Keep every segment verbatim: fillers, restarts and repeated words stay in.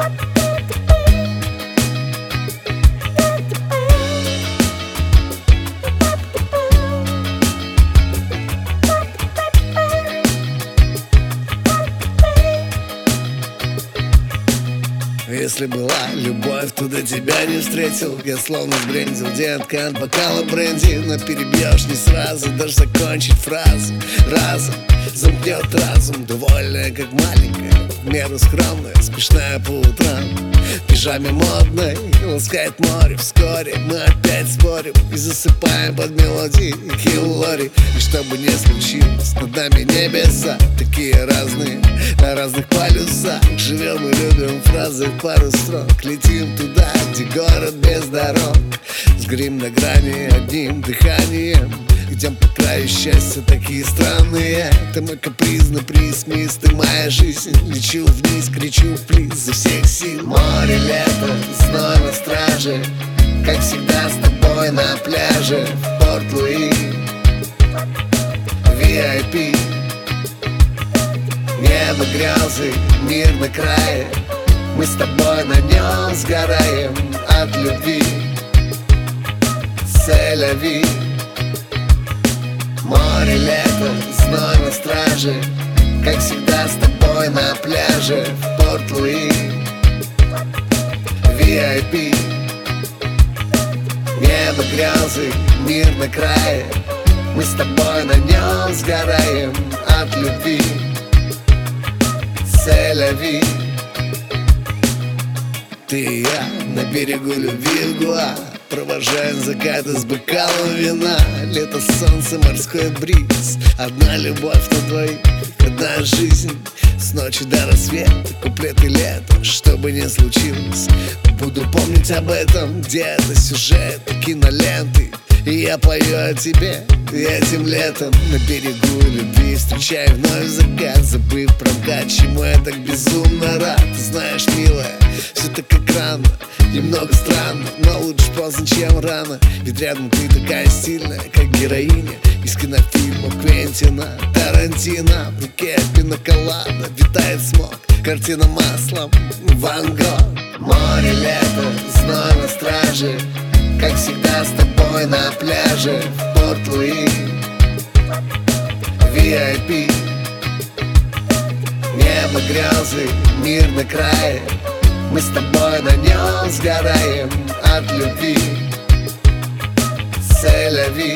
Если была любовь, то до тебя не встретил. Я словно сбрендил, детка, от бокала бренди. Но перебьешь не сразу, даже закончить фразу разом замкнет разум, довольная, как маленькая, в меру скромная, смешная по утрам. В пижаме модной ласкает море. Вскоре мы опять спорим и засыпаем под мелодии Хиллари. И что бы ни случилось, над нами небеса такие разные, на разных полюсах. Живем и любим фразы в пару строк. Летим туда, где город без дорог. Сгорим на грани одним дыханием. Идем по краю счастья, такие странные. Ты мой капризный приз, мисс, ты моя жизнь. Лечу вниз, кричу плиз за всех сил. Море, лето, зной на страже. Как всегда с тобой на пляже в Порт-Луи ви ай пи. Небо грезы, мир на крае. Мы с тобой на нем сгораем от любви. Сель-ля-ви. Море, лето, зной на страже. Как всегда с тобой на пляже в Порт-Луи ви ай пи. Небо грезы, мир на крае. Мы с тобой на нем сгораем от любви. Сель-ля-ви. Ты и я на берегу любви в Гуа, провожаем закаты с бокалом вина. Лето, солнце, морской бриз. Одна любовь на двоих, одна жизнь. С ночи до рассвета, куплеты лета. Что бы ни случилось, буду помнить об этом. Где-то сюжеты, киноленты. И я пою о тебе этим летом. На берегу любви встречаю вновь закат, забыв про МКАД, чему я так безумно рад. Ты знаешь, милая, все так экрано, немного странно, но лучше поздно, чем рано. Ведь рядом ты такая сильная, как героиня из кинофильма Квентина Тарантино. В руке пиноколада, витает смог, картина маслом Ван Гог. Море, лето, зной на страже. Как всегда с тобой на пляже в Порт-Луи ви ай пи. Небо грезы, мир на крае. Мы с тобой на нем сгораем от любви. Сель-ля-ви.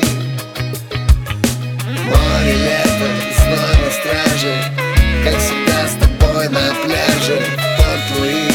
Море, лето, зной на страже. Как всегда с тобой на пляже в Порт-Луи